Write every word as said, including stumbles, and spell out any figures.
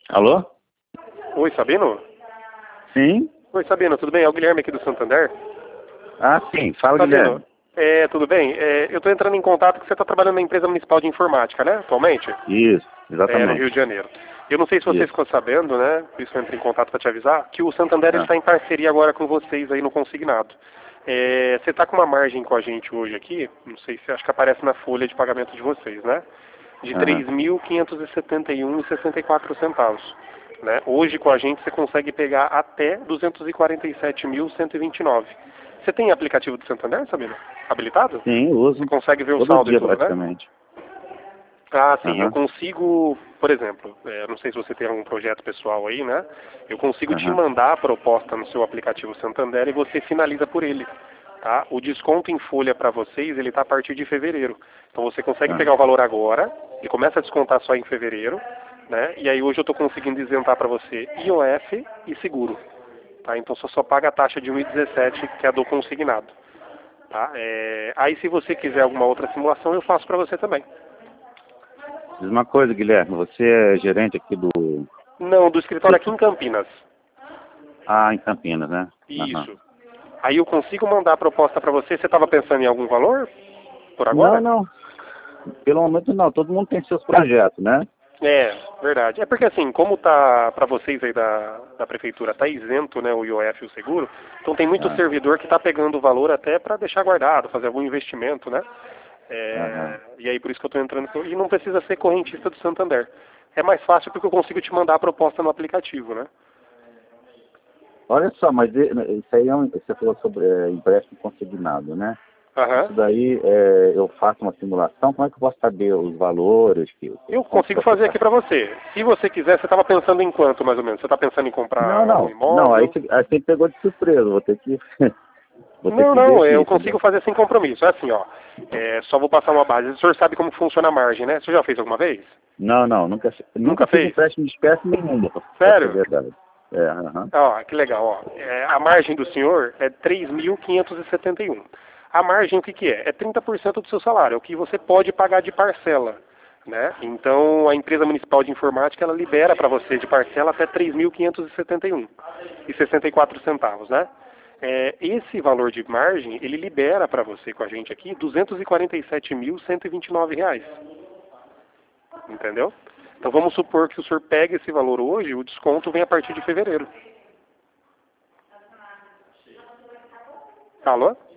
Alô? Oi, Sabino? Sim? Oi, Sabino, tudo bem? É o Guilherme aqui do Santander. Ah, sim. Fala, Sabino, Guilherme. é, tudo bem? É, eu estou entrando em contato que você está trabalhando na empresa municipal de informática, né, atualmente? Isso, É, no Rio exatamente. de Janeiro. Eu não sei se você Isso. ficou sabendo, né, por isso eu entrei em contato para te avisar, que o Santander ele Ah, está em parceria agora com vocês aí no consignado. É, você está com uma margem com a gente hoje aqui, não sei se acho que aparece na folha de pagamento de vocês, né? De aham. três mil quinhentos e setenta e um reais e sessenta e quatro centavos. Né? Hoje com a gente você consegue pegar até duzentos e quarenta e sete mil cento e vinte e nove. Você tem aplicativo do Santander, Sabino? Habilitado? Sim, eu Você uso consegue ver o todo saldo e dia tudo, né? praticamente. Ah, sim, eu Aham, consigo, por exemplo, é, não sei se você tem algum projeto pessoal aí, né? Eu consigo te aham, mandar a proposta no seu aplicativo Santander e você finaliza por ele. Tá? O desconto em folha para vocês, ele está a partir de fevereiro. Então você consegue aham. pegar o valor agora e começa a descontar só em fevereiro, né? E aí hoje eu estou conseguindo isentar para você I O F e seguro. Tá? Então você só paga a taxa de um e dezessete, que é a do consignado. Tá? É, aí se você quiser alguma outra simulação, eu faço para você também. Diz uma coisa, Guilherme. Você é gerente aqui do... Não, do escritório aqui do- em Campinas. Ah, em Campinas, né? Aham. Isso. Aí eu consigo mandar a proposta para você. Você estava pensando em algum valor por Não, agora? não. Pelo momento não. Todo mundo tem seus projetos, né? É, verdade. É porque assim, como tá para vocês aí da, da prefeitura, tá isento, né, o I O F e o seguro, então tem muito Ah, servidor que está pegando o valor até para deixar guardado, fazer algum investimento, né? aham. É, e aí por isso que eu estou entrando. E não precisa ser correntista do Santander. É mais fácil porque eu consigo te mandar a proposta no aplicativo, né? Olha só, mas e- isso aí é um... Você falou sobre é, empréstimo consignado, né? Aham. Isso daí, é, eu faço uma simulação, como é que eu posso saber os valores, que, Eu quanto que consigo vai ser fazer taxa? aqui para você. Se você quiser, você estava pensando em quanto mais ou menos? Você está pensando em comprar Não, algum não, não, aí imóvel? você, aí você pegou de surpresa, vou ter que, vou ter Não, que ver não, aqui, eu entendeu? consigo fazer sem compromisso. É assim, ó. É, só vou passar uma base. O senhor sabe como funciona a margem, né? O senhor já fez alguma vez? Não, não, nunca, fi- nunca Nunca fiz fez? empréstimo de espécie nenhuma, pra pra ser Sério? verdade. É, aham, Ó, que legal, ó. É, a margem do senhor é três mil quinhentos e setenta e um. A margem o que, que é? É trinta por cento do seu salário, é o que você pode pagar de parcela. Né? Então a empresa municipal de informática ela libera para você de parcela até três mil quinhentos e setenta e um e sessenta e quatro centavos, né? É, esse valor de margem ele libera para você com a gente aqui duzentos e quarenta e sete mil cento e vinte e nove reais, entendeu? Então vamos supor que o senhor pegue esse valor hoje, o desconto vem a partir de fevereiro. Alô?